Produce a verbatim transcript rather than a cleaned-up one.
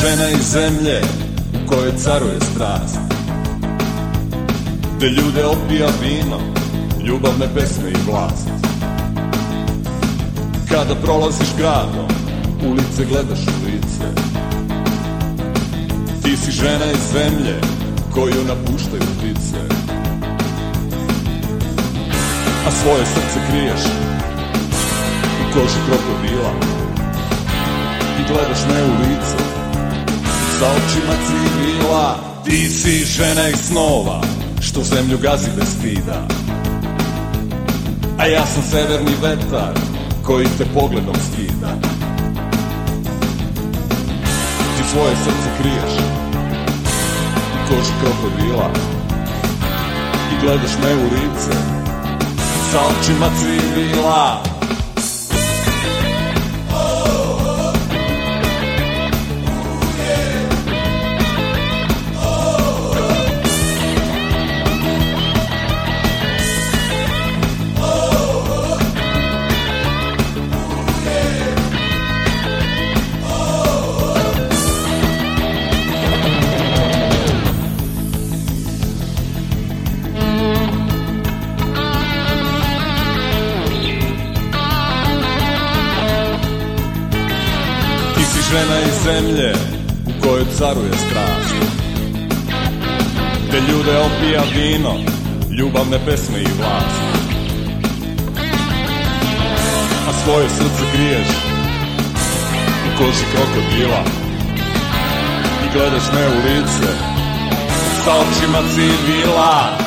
žena iz zemlje u kojoj caruje strast, gde ljude opija vino, ljubavne pesme i vlast. Kada prolaziš gradom, ulice gledaš u lice. Ti si žena iz zemlje koju napuštaju ptice, a svoje srce kriješ u koži krokodila i gledaš me u lice sa očima civila. Ti si žena iz snova što zemlju gazi bez stida, a ja sam severni vetar koji te pogledom skida. Ti svoje srce kriješ u koži krokodila i gledaš me u lice sa očima civila. Žena iz zemlje u kojoj caruje strast, gde ljude opija vino, ljubavne pesme i vlast, a svoje srce kriješ u koži krokodila i gledaš me u lice sa očima civila.